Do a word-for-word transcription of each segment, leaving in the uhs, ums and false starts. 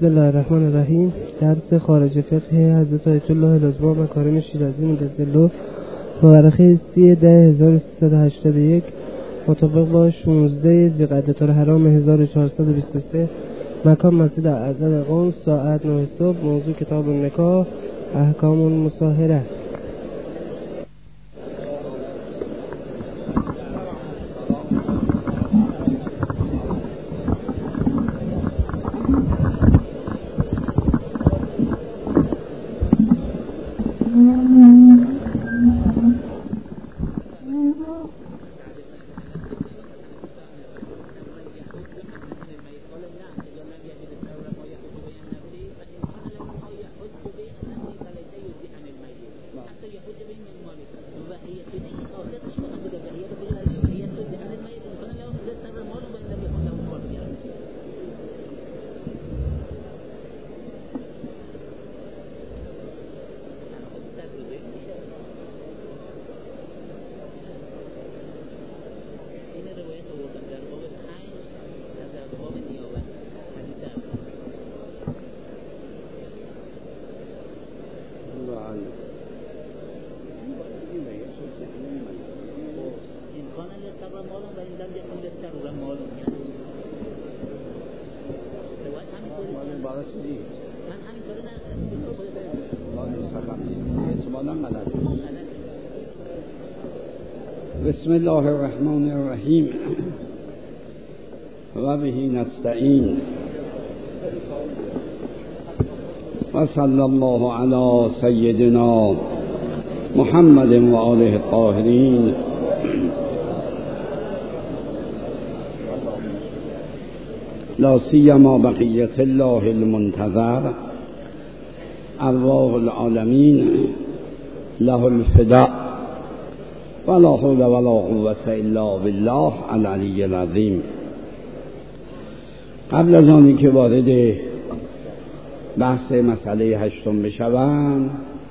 بسم الله الرحمن الرحیم. درس خارج فقه حضرت آیت الله العظمی مکارم شیرازی مجدد مورخه سی ده هزار و سیصد و هشتاد و یک مطابق با شانزده ذی‌قعده الحرام هزار و چهارصد و بیست و سه، مکان مسجد اعظم قم، ساعت نه صبح. موضوع کتاب النکاح، احکام المصاهره. بسم الله الرحمن الرحیم و به نستعین و صلی الله علی سیدنا محمد و آله الطاهرین. لا سیما بقیت الله المنتظر، ارواح العالمین له الفداء، ولا حول ولا قوة الا بالله العلی العظیم. قبل از آنی که وارد بحث مسئله هشتم بشوم،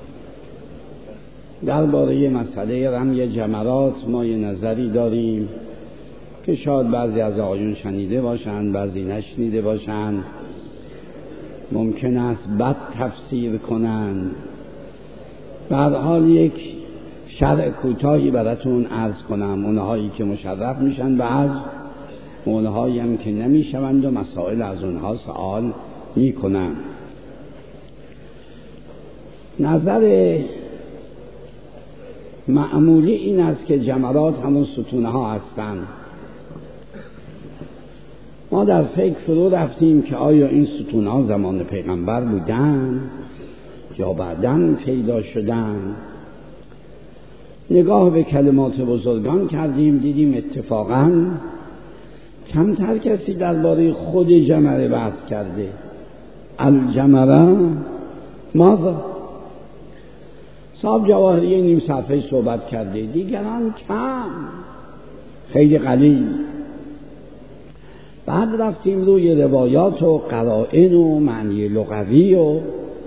درباره مسئله رمی جمرات ما یه نظری داریم که شاید بعضی از آقایون شنیده باشند، بعضی نشنیده باشند، ممکن است بد تفسیر کنند. به هر حال یک شرح کوتاهی براتون عرض کنم، اونهایی که مشرف میشن به عرض، اونهایی هم که نمیشوند و مسائل از اونها سوال میکنم. نظر معمولی این است که جمرات همون ستونه ها هستند. ما در فکر فرو رفتیم که آیا این ستونه ها زمان پیغمبر بودن یا بعداً پیدا شدن. نگاه به کلمات بزرگان کردیم، دیدیم اتفاقاً کمتر کسی درباره خود جمره بحث کرده. الجمره ماذا؟ صاحب جواهری نیم صفحه صحبت کرده، دیگران کم، خیلی قلیل. بعد رفتیم روی روایات و قرائن و معنی لغوی و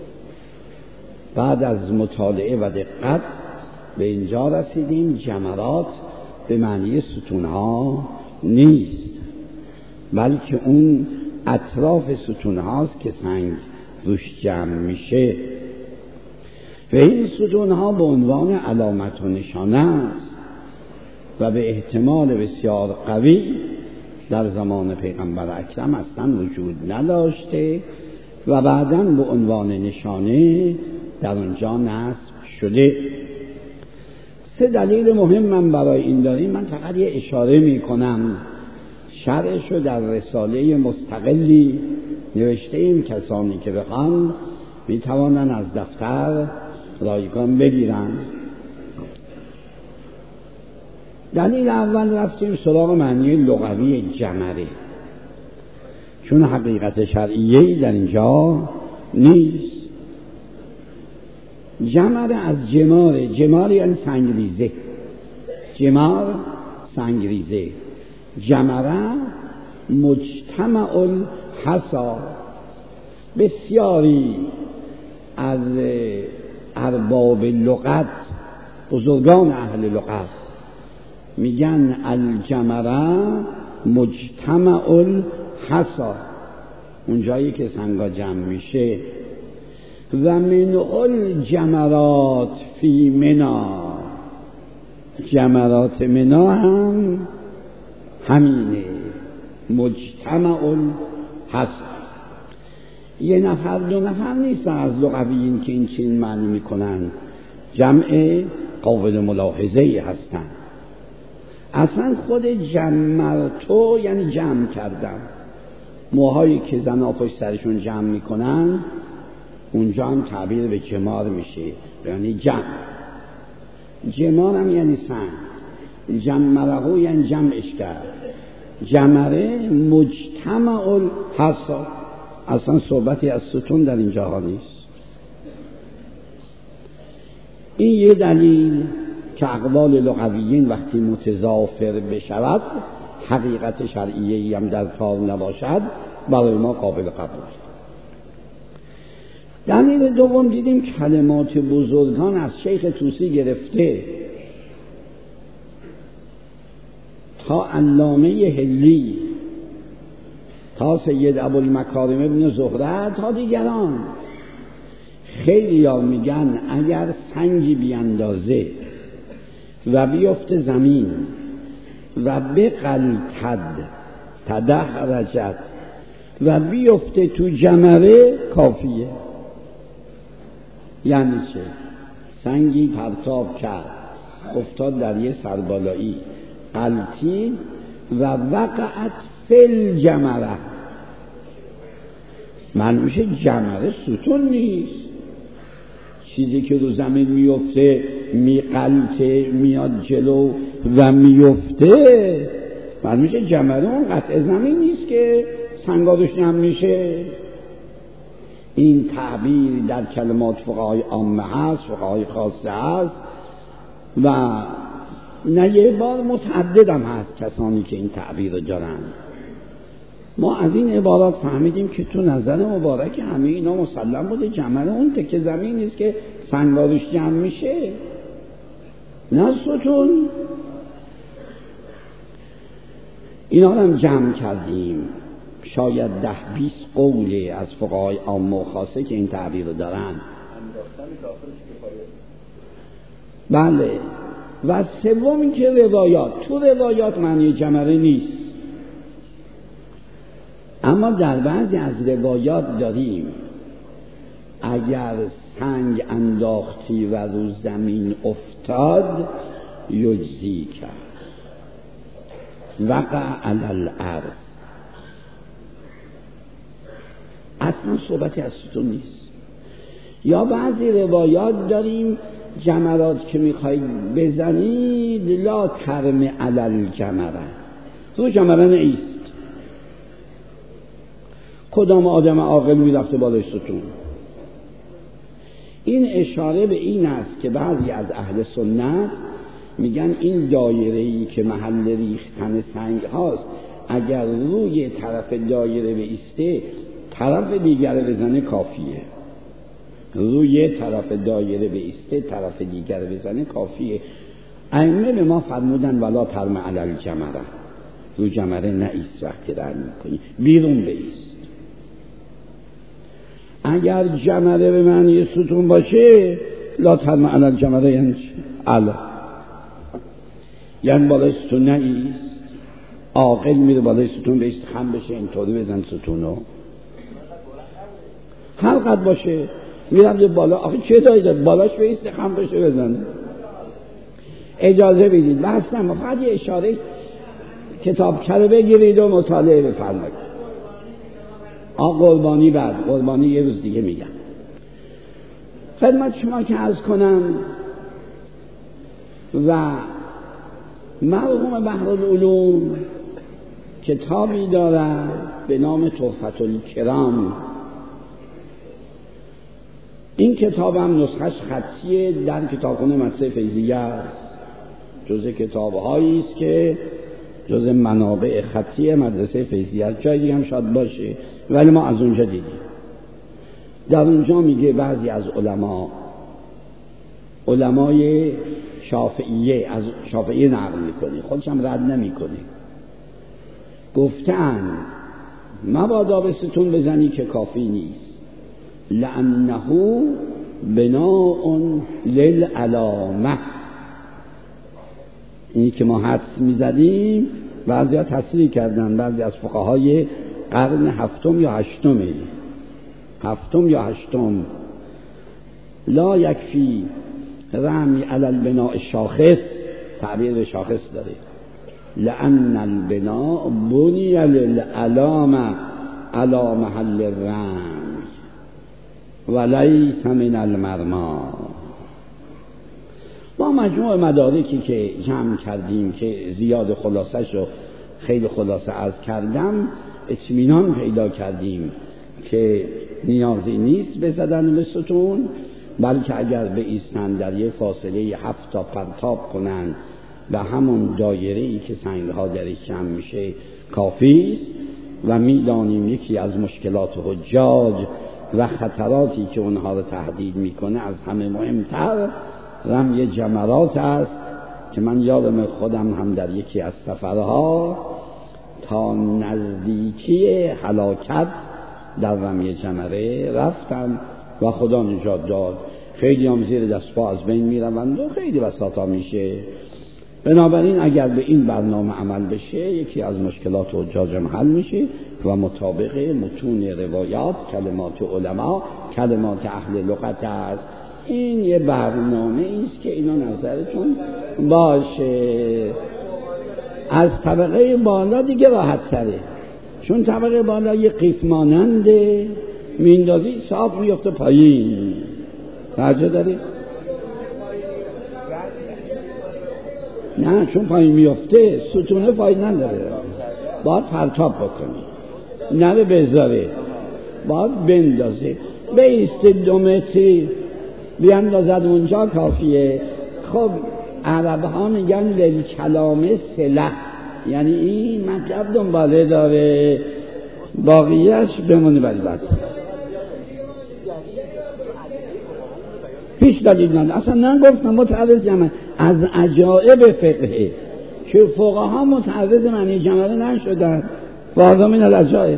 بعد از مطالعه و دقت به اینجا رسیدیم جمرات به معنی ستونها نیست، بلکه اون اطراف ستونهاست که سنگ روش جمع میشه و این ستونها به عنوان علامت و نشانه است و به احتمال بسیار قوی در زمان پیغمبر اکرم اصلا وجود نداشته و بعداً به عنوان نشانه در اونجا نصب شده. سه دلیل مهم من برای این داریم. من فقط یه اشاره می کنم، شرحشو در رساله مستقلی نوشته ایم، کسانی که بخوان می توانن از دفتر رایگان بگیرن. دلیل اول رفتیم سراغ معنی لغوی جمره، چون حقیقت شرعیه‌ای در اینجا نیست. جمره از جماره، جماره یعنی سنگریزه، جمار سنگریزه. جمره مجتمع الحصا. بسیاری از ارباب لغت، بزرگان اهل لغت میگن الجمره مجتمع الحصا، اون جایی که سنگا جمع میشه. و من الجمرات فی منا، جمرات منا هم همینه، مجتمع هست. یه نفر دو نفر نیست از لغویین که این چین معنی میکنن، جمع قابل ملاحظه‌ای هستن. اصلا خود جمرتو یعنی جمع کردن. موهایی که زنها پشت سرشون جمع میکنن اونجا هم تعبیر به جمار میشه، یعنی جمع. جمار هم یعنی سنگ. جمرهو یعنی جمعش کرد. جمره مجتمع الحصا، اصلا صحبتی از ستون در اینجا ها نیست. این یه دلیل که اقوال لغویین وقتی متضافر بشود حقیقت شرعیه‌ای هم در کار نباشد برای ما قابل قبول. دلیل دوم دیدیم کلمات بزرگان از شیخ طوسی گرفته تا علامه هلی، تا سید ابوالمکارم ابن زهره، تا دیگران. خیلی ها میگن اگر سنگی بیاندازه و بیفته زمین و بقلتد تدحرجت و بیفته تو جمره کافیه. یعنی چه؟ سنگی پرتاب کرد افتاد در یه سربالایی، قلتید و وقعت فل جمره، من میشه جمره ستون نیست. چیزی که رو زمین میفته میقلته میاد جلو و میفته، من میشه جمره اون قطع زمین نیست که سنگا روش جمع میشه. این تعبیر در کلمات فقهای عامه هست، فقهای خاصه هست و نه یه بار متعدد هم هست کسانی که این تعبیر رو دارن. ما از این عبارات فهمیدیم که تو نظر مبارک همه اینا مسلم بوده جمره اون تکه زمین نیست که سنگا روش جمع میشه، نه ستون. اینا هم جمع کردیم، شاید ده بیست قولی از فقهای عامه و خاصه که این تعبیر رو دارن. بله. و سوم این که روایات، تو روایات معنی جمره نیست، اما در بعضی از روایات داریم اگر سنگ انداختی و رو زمین افتاد یجزی کرد، وقع علی الارض. اصلا صحبتی از ستون نیست. یا بعضی روایات داریم جمرات که میخواید بزنید لا ترم علی الجمره، تو جمره نیست. کدام آدم عاقل میرفته بالای ستون؟ این اشاره به این است که بعضی از اهل سنت میگن این دایره‌ای که محل ریختن سنگ هاست اگر روی طرف دایره بایسته طرف دیگر بزنه کافیه. روی طرف دایره بایسته طرف دیگر بزنه کافیه. ائمه به ما فرمودن ولا ترم علی الجمره، رو جمره نایست وقتی رد میکنی، بیرون بایست. اگر جمره به معنی ستون باشه لا ترم علی الجمره یعنی علا، یعنی بالای ستون نایست. عاقل میره بالای ستون بایست خم بشه اینطوری بزن ستونو، هر قد باشه میرم بالا. آخه چه دایی داد بالاش بایست خم بشه بزنه. اجازه بدید بحث نما، فقط یه اشاره کتابچه رو بگیرید و مطالعه بفرمایید. آ قربانی بعد قربانی یه روز دیگه میگم. خدمت شما که عرض کنم و مرحوم بحرالعلوم کتابی دارد به نام تحفة الکرام. این کتاب هم نسخش خطیه در کتابخانه مدرسه فیضیه است، جزء کتاب‌هایی است که جزء منابع خطی مدرسه فیضیه است. جای دیگه هم شاید باشه ولی ما از اونجا دیدیم. در اونجا میگه بعضی از علما، علمای شافعیه، از شافعیه نقل میکنه، خودش هم رد نمیکنه، گفتن مبادا به ستون بزنی که کافی نیست. لأنه بناء للعلامه. اینی که ما حدس میزدیم بعضی ها تصریح کردن، بعضی از فقهای قرن هفتم یا هشتمه هفتم یا هشتم لا یکفی رمی علی البناء شاخص، تعبیر به شاخص داره. لأن البناء بنی للعلامه علی محل الرمی ولیس من المرمی. با مجموع مدارکی که جمع کردیم که زیاد خلاصش رو خیلی خلاصه عرض کردم، اطمینان پیدا کردیم که نیازی نیست بزدن به ستون، بلکه اگر به ایستن در یک فاصله هفت تا پرتاب کنن به همون دایره‌ای که سنگ‌ها درش جمع میشه کافی است. و میدانیم یکی از مشکلات حجاج و خطراتی که اونها رو تهدید میکنه از همه مهمتر رمی جمرات است که من یادم خودم هم در یکی از سفرها تا نزدیکی هلاکت در رمی جمره رفتم و خدا نجات داد. خیلی هم زیر دست پا از بین میروند و خیلی بساطا میشه. بنابراین اگر به این برنامه عمل بشه یکی از مشکلات حجاج حل میشه و مطابق متون روایات، کلمات علما، کلمات اهل لغت است. این یه برنامه ایست که اینا نظرتون باشه. از طبقه بالا دیگه راحت تره، چون طبقه بالا یه قیف ماننده، میندازی صاف میفته پایین. توجه داری؟ نه، چون پایین میفته ستونه فایده نداره، باید پرتاب بکنی، نه بذاره، باید بندازه. بیست دو متری بیاندازد اونجا کافیه. خب عرب ها میگن للکلام سلح، یعنی این مطلب دنباله داره، باقیش بمونه برای بعد. پیش دلیل نداره، اصلا نگفتم متعرض جمعه از عجائب فقهه که فقها متعرض معنی جمعه نشدن. واضح من العجائب.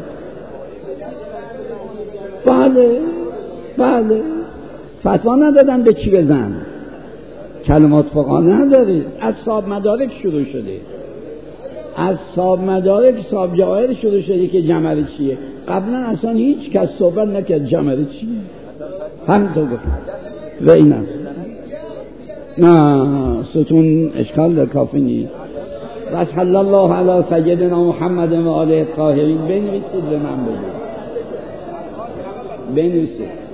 بله بله فتوا ندادن به چی بزن، کلمات فقها نداره، از صاحب مدارک شروع شده، از صاحب مدارک صاحب جواهر شروع شده که جمره چیه. قبلا اصلا هیچ کس صحبت نکرد جمره چیه، همینطور گفت و اینم نه ستون اشکال در کافی نیست. و صلی الله علی سیدنا محمد و آله الطاهرین. بنویسید به من بگید، بنویسید.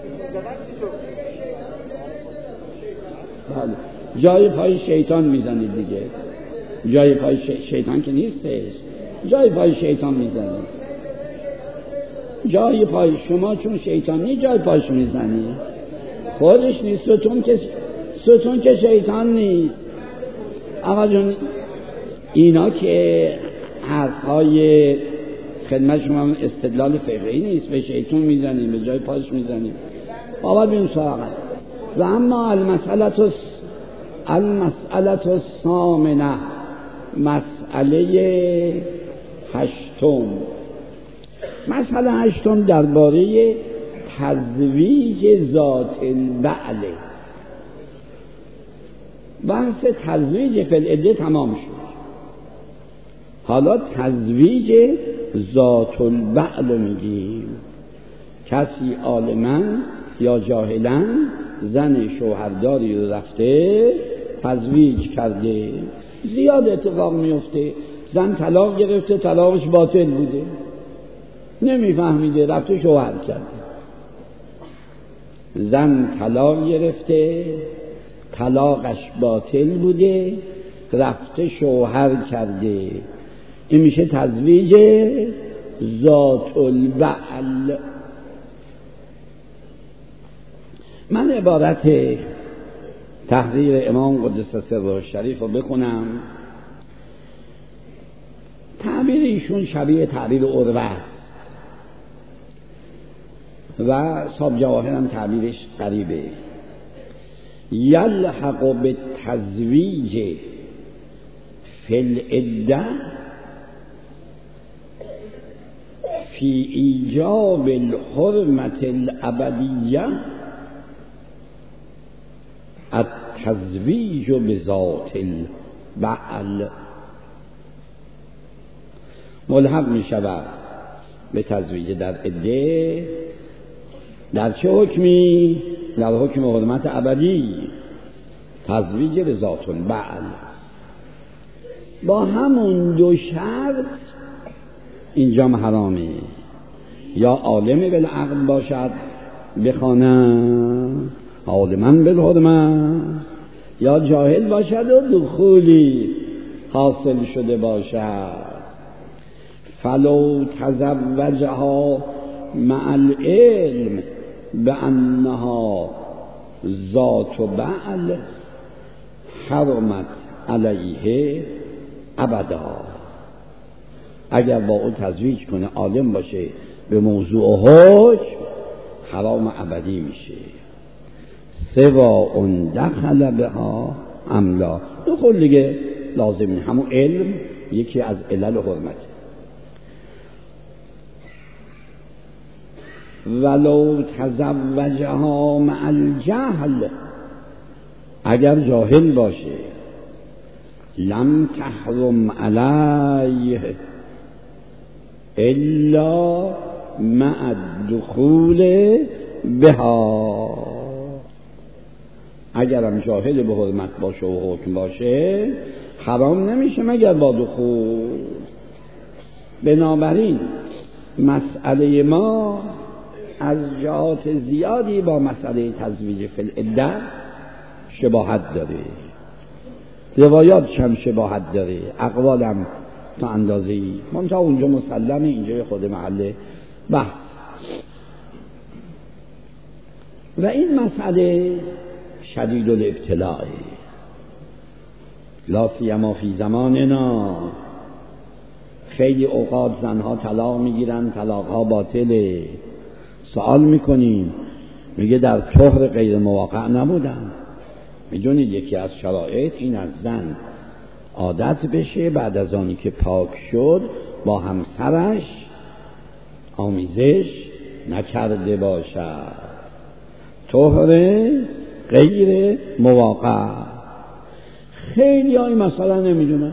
بله. جای پای شیطان میزنید دیگه، جای پای ش... شیطان که نیستش، جای پای شیطان میزنید. جای پای شما چون شیطانی جای پایش میزنید، خودش نیست. ستون که ستون که شیطان نیست. آقا جون اینا که حرفهای خدمت شما استدلال فقهی نیست، به شیطان میزنیم، به جای پایش میزنیم. بابا بیون سراغت. و اما المسئله المسئله الثامنه، مسئله هشتم. مسئله هشتم درباره تزویج ذات البعل. بحث تزویج فی العده تمام شد، حالا تزویج ذات البعل میگیم. کسی عالما یا جاهلا زن شوهرداری رو رفته تزویج کرده. زیاد اتفاق میفته، زن طلاق گرفته، طلاقش باطل بوده، نمیفهمیده، رفته شوهر کرده. زن طلاق گرفته، طلاقش باطل بوده، رفته شوهر کرده. این میشه تزویج ذات البعل. من عبارت تحریر امام قدس سره شریف رو بخونم. تعبیر ایشون شبیه تعبیر عروه و صاحب جواهر هم تعبیرش قریبه. یلحق به تزویج فی العده فی ایجاب الحرمت الابدیه التزویج بذات البعل. ملحق می شود به تزویج در عده. در چه حکمی؟ در حکم حرمت ابدی، تزویج به ذات البعل. با همون دو شرط اینجا حرامه، یا عالم بالعقل باشد بخوانه عالما بالحرمت، یا جاهل باشد و دخولی حاصل شده باشد. فلو تزوجها مع العلم بأنها ذات بعل حرمت علیه ابدا. اگر با او تزویج کنه عالم باشه به موضوع حکم، حرام ابدی میشه. سوا اون دخل بها املا، دخول دیگه لازم نیست، همون علم یکی از علل حرمت. ولو تزوجها مع الجهل، اگر جاهل باشه لم تحرم علیه الا مع الدخول بها. اگرم جاهل به حرمت باشه و حکم باشه حرام نمیشه مگر با دخول. بنابراین مسئله ما از جهات زیادی با مسئله تزویج فی العده شباهت داره، روایات هم شباهت داره، اقوالم تا اندازه‌ای، منتها اونجا مسلمه، اینجا خود محل بحث. و این مسئله شدید الابتلاء، لا سیما فی زماننا. خیلی اوقات زنها طلاق میگیرن، طلاقها باطله. سوال میکنیم، میگه در طهر غیر مواقع نبودن. میدونید یکی از شرایط این از زن عادت بشه بعد از آنی که پاک شد با همسرش آمیزش نکرده باشد. طهر غیر مواقع. خیلی های مثلا نمیدونن،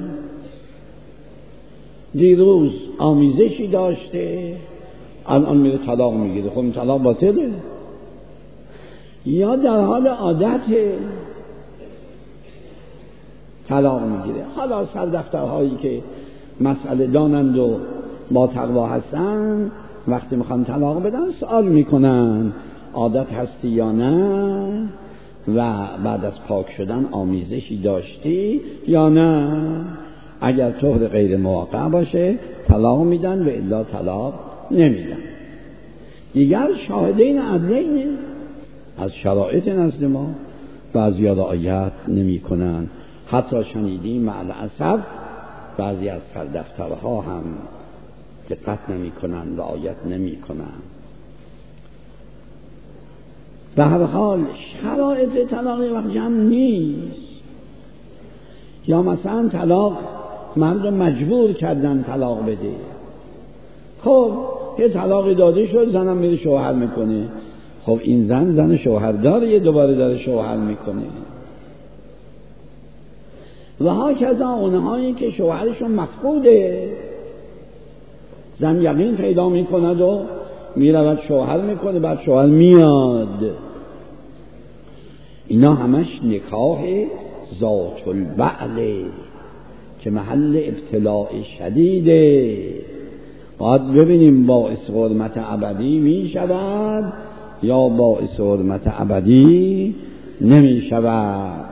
دیروز آمیزشی داشته الان میره طلاق میگیره، خب این طلاق باطله. یا در حال عادت طلاق میگیره. حالا سردفترهایی که مسئله دانند و با تقوا هستن وقتی میخوان طلاق بدن سوال میکنن عادت هستی یا نه، و بعد از پاک شدن آمیزشی داشتی یا نه. اگر طهر غیر مواقع باشه طلاق میدن و الا طلاق نمیدن. دیگر شاهدین عدلین از شرایط نزد ما بعضی رعایت نمی کنن. حتی شنیدیم مع الاسف بعضی از سردفترها هم دقت نمی کنن، رعایت نمی کنن. به هر حال شرایط طلاق وقت جمع نیست. یا مثلا طلاق مردم مجبور کردن طلاق بده، خب یه طلاقی داده شد، زنم میره شوهر میکنه، خب این زن زن شوهر داره، یه دوباره داره شوهر میکنه. و ها کذا اونهایی که شوهرشون مفقوده، زن یقین پیدا میکند و میرود شوهر میکنه، بعد شوهر میاد. اینا همش نکاح ذات البعل که محل ابتلاء شدیده. باید ببینیم باعث حرمت ابدی می شود یا باعث حرمت ابدی نمی شود.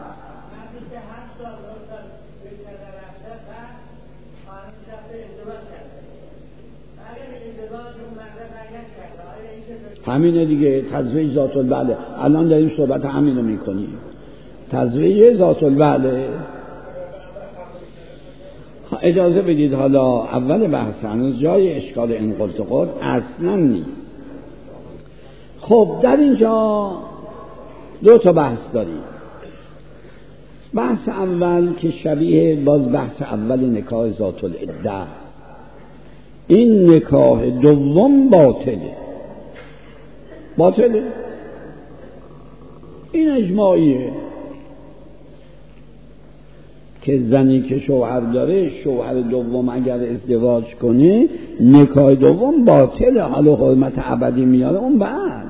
همینه دیگه، تزویج ذات البعل. الان داریم صحبت همینو میکنیم، تزویج ذات البعل. اجازه بدید حالا اول بحث هنوز جای اشکال این قلت و قلت اصلا نیست. خب در اینجا دو تا بحث داریم. بحث اول که شبیه باز بحث اول نکاح ذات العده، این نکاح دوم باطله. باطله، این اجماعیه که زنی که شوهر داره، شوهر دوم اگر ازدواج کنه نکاح دوم باطله. حالا حرمت ابدی میاره اون بعد.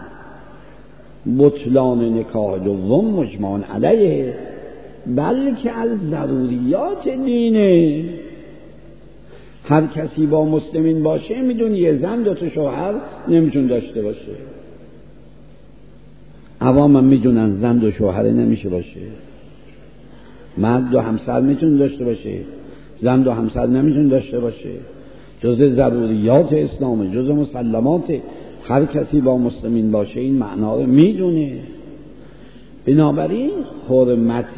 بطلان نکاح دوم مجمع علیه، بلکه از ضروریات دینه. هر کسی با مسلمین باشه میدونه یه زن دو تا شوهر نمیتون داشته باشه. عوام هم میدونن زن دو شوهر نمیشه باشه. مرد دو همسر میتونه داشته باشه، زن دو همسر نمیتونه داشته باشه. جز ضروریات اسلامه، جز مسلمات. هر کسی با مسلمین باشه این معنا رو میدونه. بنابراین حرمت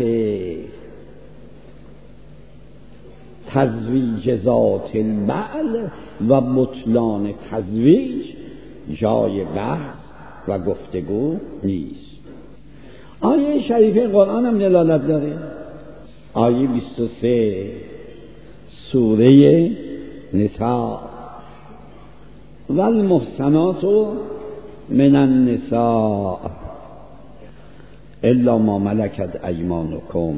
تزویج ذات البعل و بطلان تزویج جای بحث و گفتگو نیست. آیه شریفه قرآن هم دلالت داره. آیه بیست و سه سوره نساء: والمحصنات من النساء الا ما ملکت ایمانکم.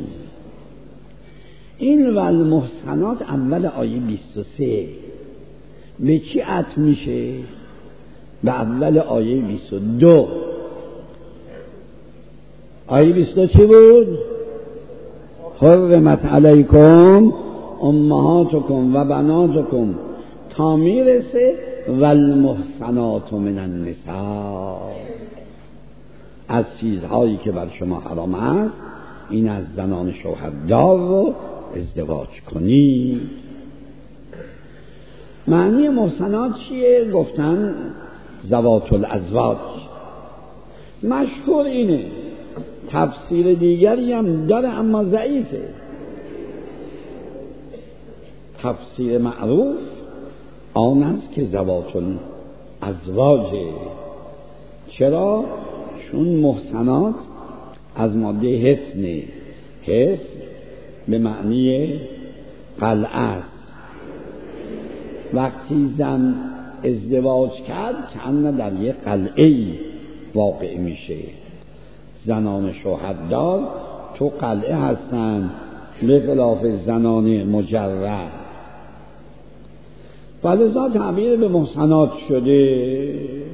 این والمحصنات اول آیه بیست و سه به چی عطف میشه؟ به اول آیه بیست و دو. آیه بیست و دو چی بود؟ حرمت علیکم امهاتکم و بناتکم تا میرسه والمحصنات من النساء. از چیزهایی که بر شما حرام است این از زنان شوهردار رو ازدواج کنید. معنی محصنات چیه؟ گفتن ذوات الازواج. مشهور اینه، تفسیر دیگری هم داره اما ضعیفه. تفسیر معروف آن است که ذوات الازواجه. چرا؟ چون محصنات از ماده حسنه. حسن به معنی قلعه است. وقتی زن ازدواج کرد کأن در یک قلعه‌ای واقع میشه. زنان شوهردار تو قلعه هستن به خلاف زنان مجرد. ولذا تعبیر به محصنات شده.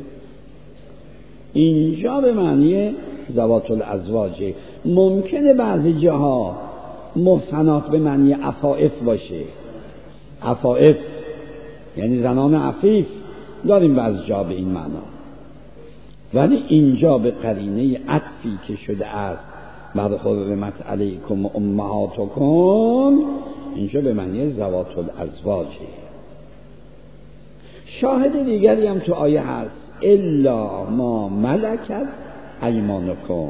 اینجا به معنی ذوات الازواج. ممکنه بعضی جاها محصنات به معنی عفائف باشه. عفائف یعنی زنان عفیف داریم بعضی جا به این معنا، ولی اینجا به قرینه عطفی که شده است بر حرمت علیکم امهاتکم، اینجا به معنی ذوات الازواجه. شاهد دیگری هم تو آیه هست: الا ما ملکت ایمانکم.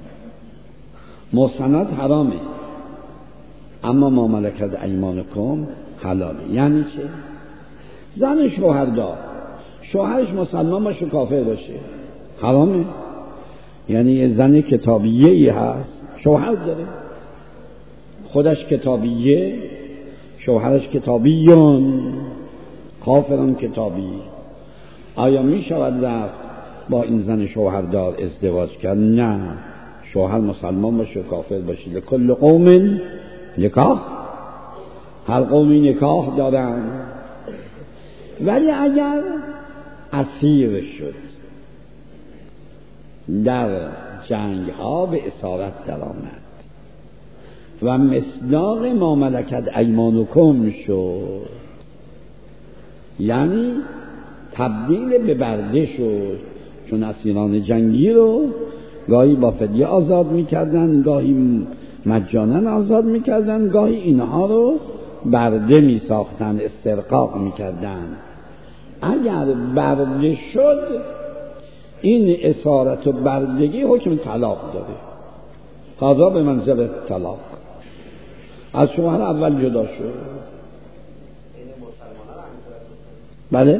محصنات حرامه اما ما ملکت ایمانکم حلاله. یعنی چه؟ زن شوهردار شوهرش مسلمان باشه کافر باشه حرامه. یعنی یه زن کتابیه ای هست، شوهر داره، خودش کتابیه، شوهرش کتابیون، کافران کتابی. آیا می شود رفت با این زن شوهردار ازدواج کرد؟ نه. شوهر مسلمان باشه کافر باشه. لکل قوم نکاح، هر قومی نکاح دارن. ولی اگر اسیر شد در جنگ ها به اسارت در آمد و مصداق ما ملکت ایمانکم شد، یعنی تبدیل به برده شد. چون اسیران جنگی رو گاهی با فدیه آزاد میکردن، گاهی مجانا آزاد میکردن، گاهی اینها رو برده میساختن، استرقاق میکردن. اگر برده شد این اسارت و بردگی حکم طلاق داره. هذا به منزله طلاق. از شوهر اول جدا شد. بله،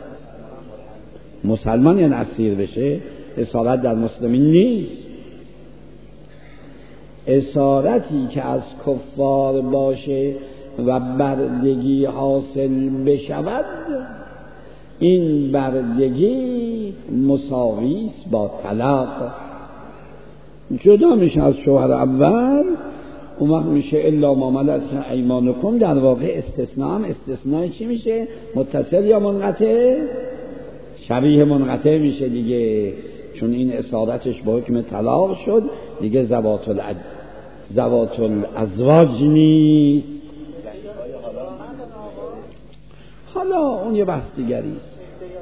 مسلمان یعنی اسیر بشه. اسارت در مسلمین نیست. اسارتی که از کفار باشه و بردگی حاصل بشود، این بردگی مساوی است با طلاق. جدا میشه از شوهر اول، اون وقت میشه الا ما ملکت ایمانکم. در واقع استثناء هم استثناء چی میشه؟ متصل یا منقطع؟ شبیه منقطع میشه دیگه، چون این اصالتش با حکم طلاق شد دیگه. زوات العد... زوات الازواج نیست. حالا اون یه بحث دیگری است.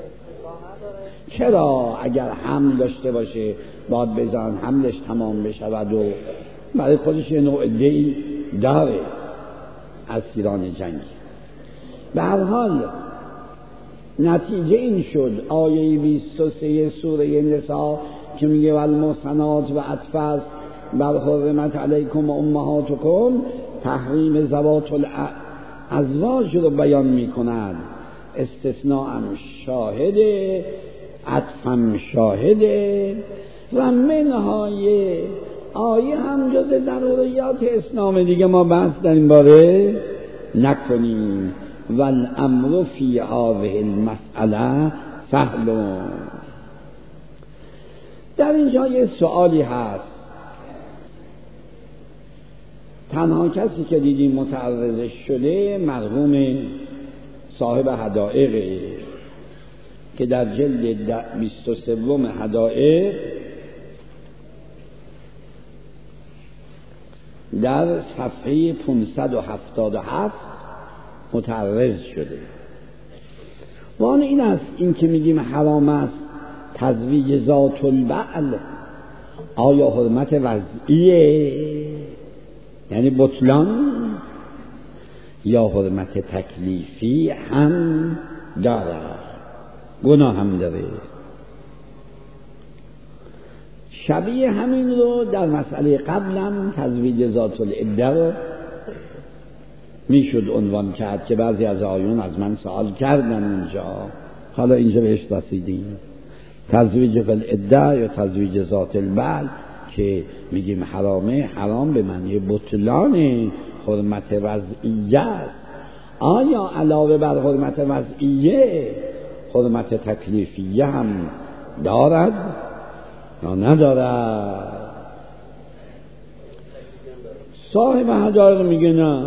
چرا اگر حمل داشته باشه باید بزن حملش تمام بشود و برای خودش یه نوع عده‌ای داره اسیران جنگی. به هر حال نتیجه این شد آیه بیست و سه سوره نساء که میگه والمحصنات و عطف است بر حرمت علیکم و امهاتکم، تحریم زوات الازواج رو بیان میکند. استثناء هم شاهده، عطف هم شاهده و منهای آیه هم جز ضروریات اسلام دیگه. ما بحث در این باره نکنیم. والامر فی هذه المسئله سهل. در اینجا یه سوالی هست. تنها کسی که دیدیم متعرضش شده مرحوم صاحب حدائق که در جلد بیست و سه حدائق در صفحه پانصد و هفتاد و هفت متعرض شده. و آن این است، این که میگیم حرام است تزویج ذات البعل، آیا حرمت وضعیه یعنی بطلان یا حرمت تکلیفی هم داره؟ گناه هم داره. شبیه همین رو در مسئله قبلم تزویج ذات العده رو میشد عنوان کرد که بعضی از آیون از من سوال کردن اینجا، حالا اینجا بهش رسیدیم. تزویج فی العده یا تزویج ذات البعل که میگیم حرامه، حرام به معنی بطلان حرمت وضعیه است. آیا علاوه بر حرمت وضعیه حرمت تکلیفیه هم دارد یا ندارد؟ صاحب حدائق میگه نه،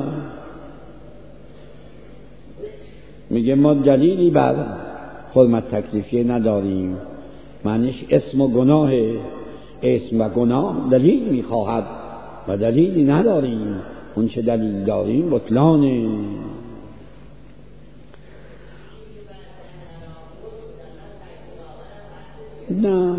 میگه ما دلیلی بر حرمت تکلیفیه نداریم. معنیش اسم و گناه، اسم و گناه دلیل میخواهد و دلیلی نداریم. اون چه دلیل داریم بطلانه. نه،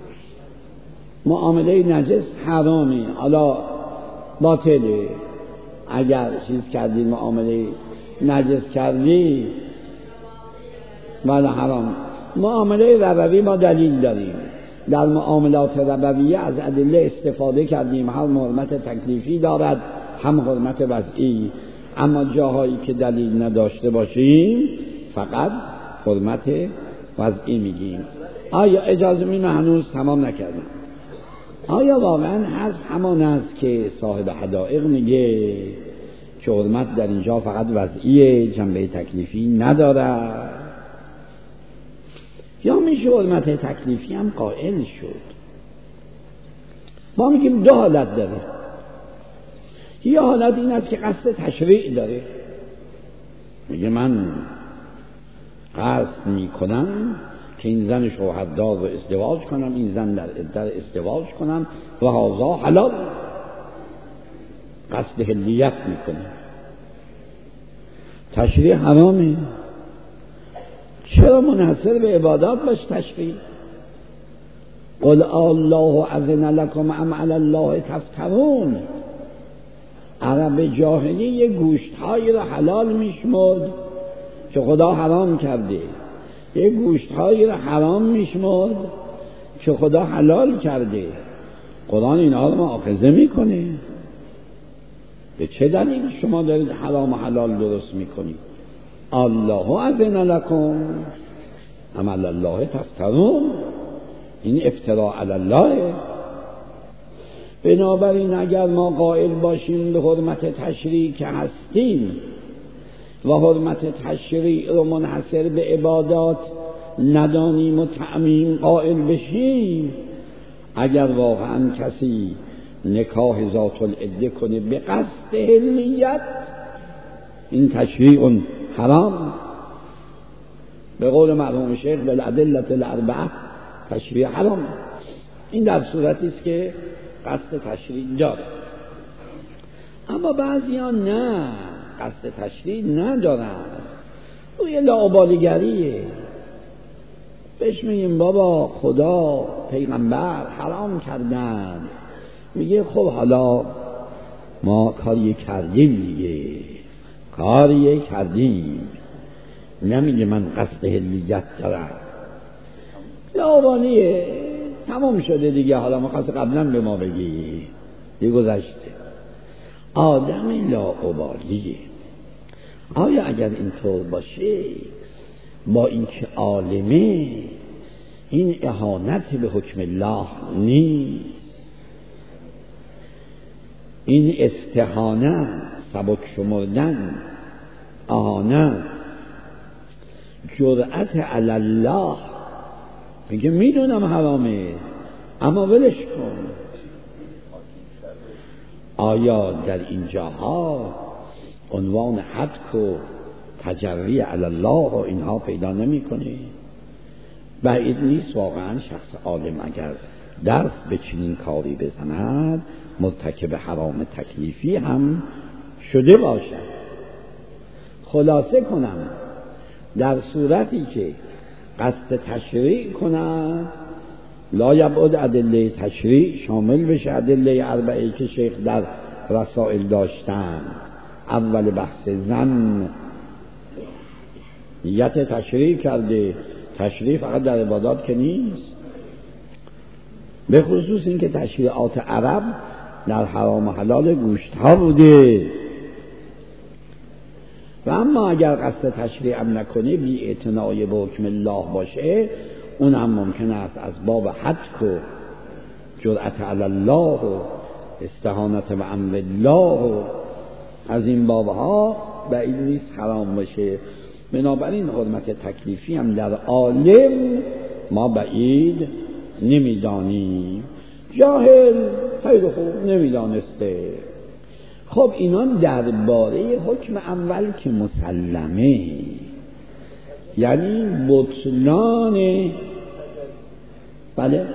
معامله نجس حرامه، حالا باطله. اگر چیز کردی معامله نجس کردی ولی حرام. معامله ربوی ما دلیل داریم، در معاملات ربویه از ادله استفاده کردیم، هم حرمت تکلیفی دارد هم حرمت وضعی. اما جاهایی که دلیل نداشته باشیم فقط حرمت وضعی میگیم. آیا اجازه می هنوز تمام نکردم. آیا واقعا حرف همان است که صاحب حدائق میگه که حرمت در اینجا فقط وضعیه، جنبه تکلیفی نداره؟ یا میشه حرمت تکلیفی هم قائل شد؟ ما میگیم دو حالت داره. یه حالت این است که قصد تشریع داره، میگه من قصد میکنم که این زن شوهردار رو ازدواج کنم، این زن در عده ازدواج کنم و هذا حلال، قصد حلیت میکنه. تشریع حرامه. چرا منحصر به عبادات باش تشریع؟ قل الله اذن لكم ام علی الله تفترون. عرب جاهلی یه گوشت‌هایی رو حلال میشمرد که خدا حرام کرده، یه گوشت‌هایی رو حرام میشمرد که خدا حلال کرده. قرآن اینها رو مؤاخذه میکنه. به چه دلیل شما دارید حرام و حلال درست میکنید؟ الله اذن لکم ام علی الله تفترون. این افتراء علی الله. بنابراین اگر ما قائل باشیم به حرمت تشریع که هستیم و حرمت تشریع رو منحصر به عبادات ندانیم و تعمیم قائل بشیم، اگر واقعا کسی نکاح ذات العده کنه به قصد حلیت، این تشریع حرام به قول مرحوم شیخ بالادله الاربعه، تشریع حرام. این در صورتی است که قصد تشریع داره. اما بعضیان نه، قصد تشریع ندارن، روی لاابالیگریه. بهش میگیم بابا خدا پیغمبر حرام کردن، میگه خب حالا ما کاری کردیم دیگه، کاری کردیم، نمیگه من قصد حلیت دارم. لاابالیه، تمام شده دیگه، حالا ما خواست قبلا به ما بگی دیگه گذشته. آدم لاابالیه. آیا اگر اینطور باشه با اینکه عالمه، این اهانت به حکم الله نیست؟ این استهانه، سبک شمردن، اهانت، جرأت علی الله، میگه میدونم حرامه اما ولش کن. آیا در این جاها عنوان حدک و تجری علی الله و اینها پیدا نمی کنی؟ بعید نیست واقعا شخص عالم اگر درس به چنین کاری بزند مرتکب حرام تکلیفی هم شده باشد. خلاصه کنم، در صورتی که قصد تشریع کند، لا یبعد ادله تشریع شامل بشه ادله اربعه‌ای که شیخ در رسائل داشتند. اول بحث زن، نیت تشریع کرده. تشریع فقط در عبادات که نیست، به خصوص این که تشریعات عرب در حرام و حلال گوشت ها بوده. و اما اگر قصد تشریع هم نکنه، بی اعتنای به حکم الله باشه، اون هم ممکن است از باب حدک و جرأت علی الله و استهانت به امر الله و از این بابها بعید نیست حرام باشه. بنابراین حرمت تکلیفی هم در عالم ما بعید نمیدانیم. جاهل خیلی خوب نمیدانسته. خب اینا درباره حکم اول که مسلمه، یعنی بطلان، بله،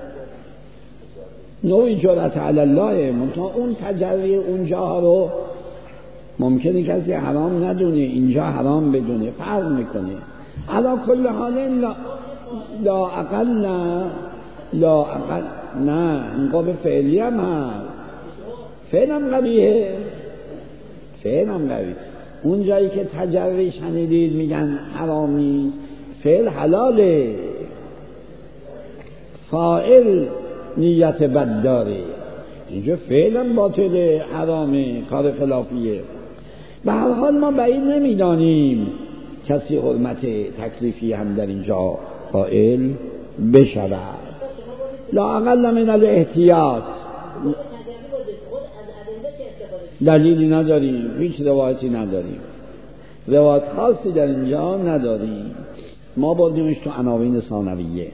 نوعی جرأت علی الله. منتها اون تجری اونجا رو ممکنه کسی حرام ندونه، اینجا حرام بدونه، فرق میکنه. علا کل حال لا, لا اقل نه لا اقل نه انقاب فعلی هم هست، فعل هم قبیه، فعل هم قبیه. اون جایی که تجری شنیدید میگن حرام نیست، فعل حلاله، فاعل نیت بد داره. اینجا فعل هم باطله، حرامه، کار خلافیه. به هر حال ما بعید نمیدانیم کسی حرمت تکلیفی هم در اینجا قائل بشود. لا اقل من الاحتیاط. دلیلی نداریم، هیچ روایتی نداریم، روایت خاصی در اینجا نداریم. ما بردیمش تو عناوین ثانویه.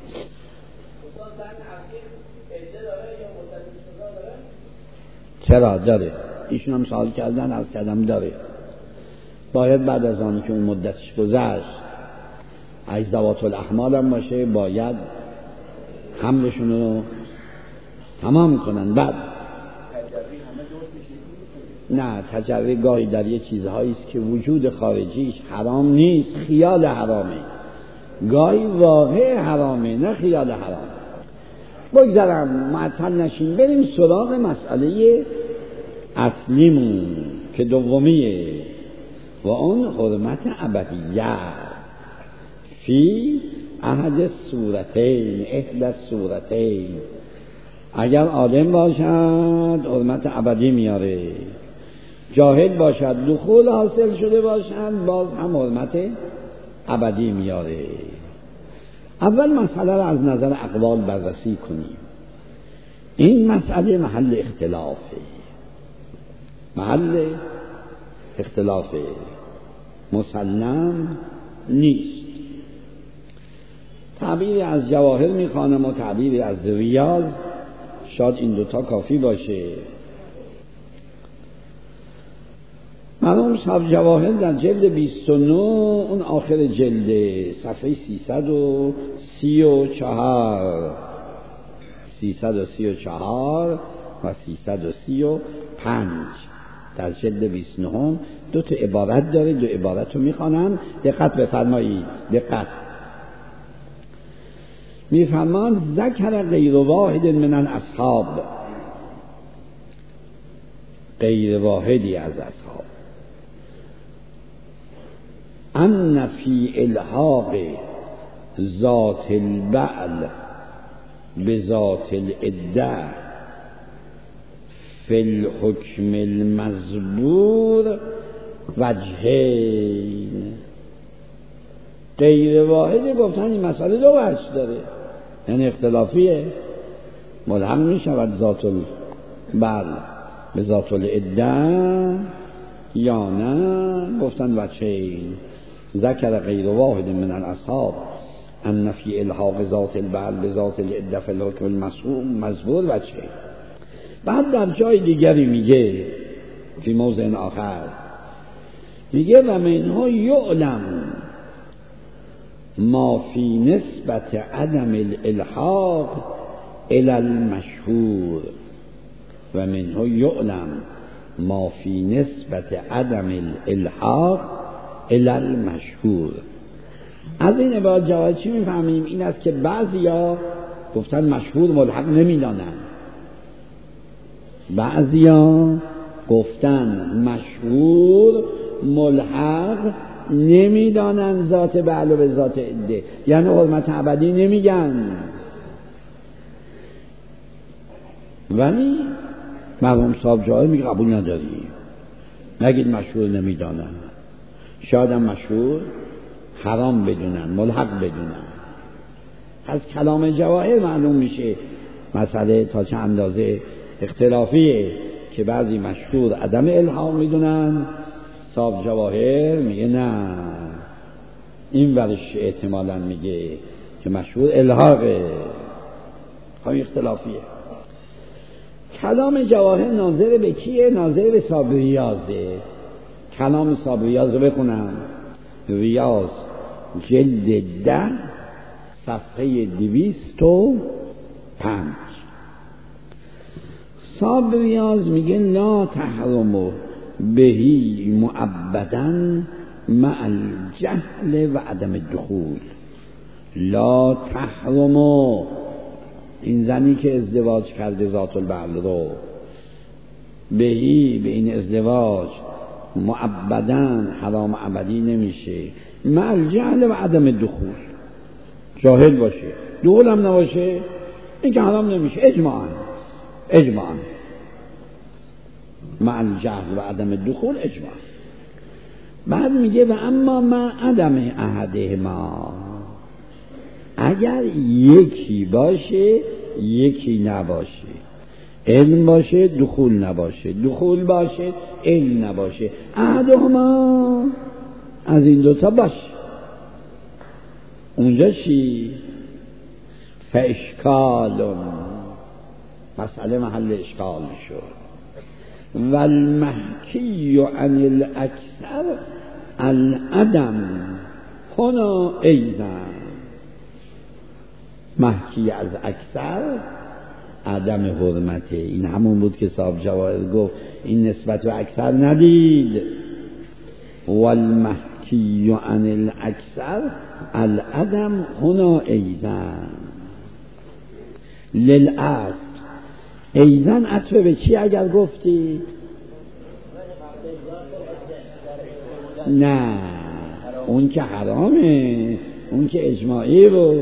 چرا داره؟ ایشون هم سوال کردن، از کردم داره. باید بعد از آن که اون مدتش گذشت، از ذوات الاحمال هم باشه، باید حملشون رو تمام کنن. بعد نه، تجری گاهی در یه چیزهایی است که وجود خارجیش حرام نیست، خیال حرامه. گاهی واقع حرامه، نه خیال حرام. بگذارم معطل نشیم، بریم سراغ مسئله اصلیمون که دومیه و اون حرمت ابدیت فی احد صورتین، احد صورتین. اگر عالم باشد حرمت ابدی میاره، جاهل باشد دخول حاصل شده باشد باز هم حرمت ابدی میاره. اول مسئله را از نظر اقوال بررسی کنیم. این مسئله محل اختلافه، محل اختلافه. مسلم نیست. تعبیری از جواهر میخوانم و تعبیری از ریاض، شاید این دوتا کافی باشه. مرحوم صاحب جواهر در جلد بیست و نه، اون آخر جلد، صفحه سیصد و سی و چهار سیصد و سی و چهار و سیصد و سی و پنج در جلد بیست و نه دو تا عبارت داره. دو عبارت رو میخوانم، دقت بفرمایید. دقت میفرمان ذکر غیر واحد من الاصحاب، غیر واحدی از اصحاب، ان فی الحاق ذات البعل بذات العده فی الحکم المزبور وجهین. غیر واحد گفتن این مسئله دو وجه داره، یعنی اختلافیه. ملحق می شود ذات البعل به ذات العده یا نه؟ گفتن وجهین. ذکر غیر واحد من الاصحاب ان فی الحاق ذات البعل به ذات العده فی الحکم المزبور وجهین. بعد در جای دیگری میگه، فی موضع آخر میگه و منها یعلم ما فی نسبت عدم الالحاق الی المشهور و منها یعلم ما فی نسبت عدم الالحاق الی المشهور. از این عبارت جواب چی میفهمیم؟ این است که بعضیا گفتن مشهور ملحق نمیدانن، بعضیا گفتن مشهور ملحق نمیدانن ذات بعل و به ذات عده، یعنی حرمت ابدی نمیگن. ولی مرحوم صاحب جواهر میگه قبول نداری، نگید مشهور نمیدانن، شاید هم مشهور حرام بدونن، ملحق بدونن. از کلام جواهر معلوم میشه مسئله تا چه اندازه اختلافیه که بعضی مشهور عدم الحاق میدونن، صاحب جواهر میگه نه، این ورش احتمالاً میگه که مشهور الحاقه. همین اختلافیه. کلام جواهر ناظر به کیه؟ ناظر به صاحب ریاضه. کلام صاحب ریاض رو بخونم، ریاض جلد ده صفحه دویست و پنج. صاحب ریاض میگه لا تحرم بهی معبدن مع الجهل و عدم الدخول. لا تحرم، این زنی که ازدواج کرده ذات البعل رو، بهی به این ازدواج معبدن حرام ابدی نمیشه، مع الجهل و عدم الدخول، جاهل باشه دخول هم نباشه، این که حرام نمیشه اجماعاً. اجماعاً مع الجهل و عدم الدخول اجماع. بعد میگه و اما مع عدم احدهما، اگر یکی باشه یکی نباشه، علم باشه دخول نباشه، دخول باشه علم نباشه، احدهما از این دوتا باشه، اونجا چی؟ فاشکال، مسئله محل اشکال شد. والمحکی عن الاکثر العدم هنا ایزن، محکی از اکثر عدم حرمته. این همون بود که صاحب جواهر گفت این نسبت به اکثر ندید. والمحکی عن الاکثر العدم هنا ایزن للأصل. ایزن عطف به چی اگر گفتید؟ نه اون که حرامه، اون که اجماعی بود.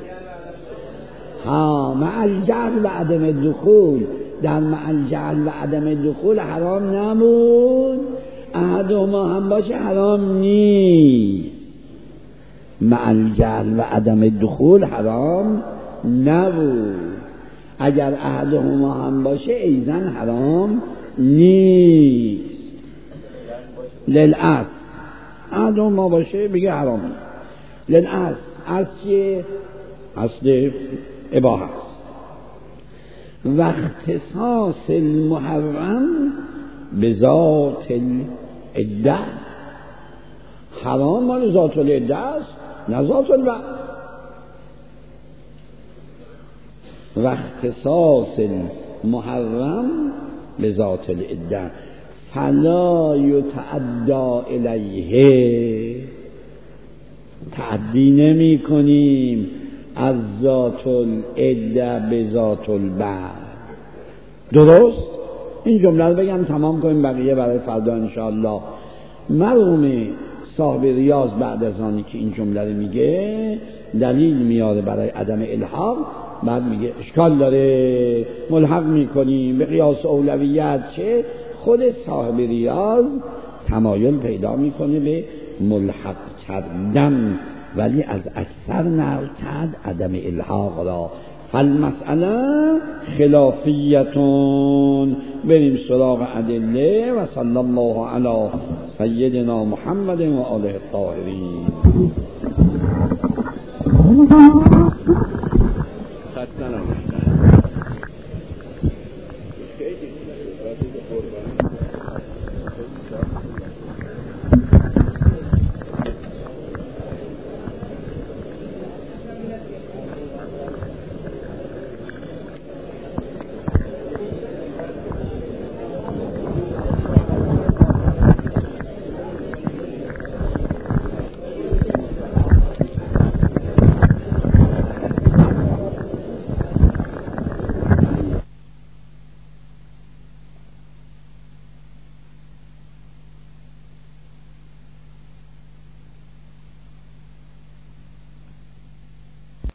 ها مع الجهل و عدم الدخول، در مع الجهل و عدم الدخول حرام نمود، احدهما هم باشه حرام نیست. مع الجهل و عدم الدخول حرام نبود، اگر احدهما هم باشه ایزن حرام نیست. للأصل اعدام ما باشه بگه حرامه. لن اصل اصل چیه؟ اصل اباحه است. و اختصاص المحرم به ذات العده، حرام مال ذات العده است نه ذات البعض. و اختصاص المحرم به ذات العده فلا یتعدی الیه، تعدی نمی کنیم از ذات العده به ذات البعض. درست؟ این جمله رو بگم تمام کنیم، بقیه برای فردا انشاءالله. مرحوم صاحب ریاض بعد از آنی که این جمله رو میگه دلیل میاره برای عدم الحاق، بعد میگه اشکال داره ملحق میکنیم به قیاس اولویت. چه؟ خود صاحب ریاض تمایل پیدا میکنه به ملحق کردن، ولی از اکثر نقل کرد عدم الحاق را. فالمسئله خلافیتون. بریم سراغ ادله. و صلی الله علی سیدنا محمد و آله الطاهرین.